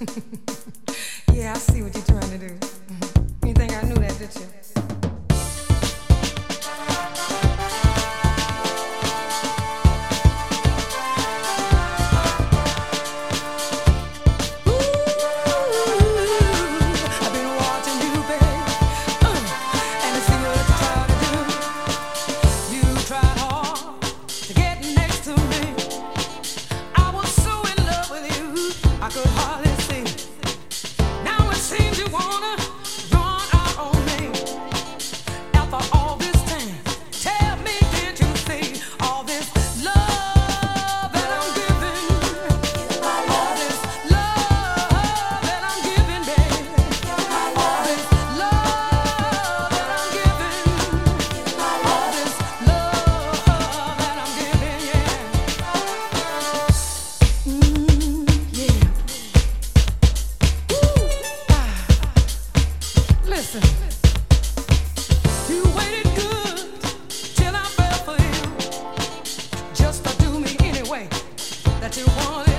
Yeah, I see what you're trying to do. You think I knew that, did you? Listen, you waited good till I fell for you, just to do me anyway that you wanted.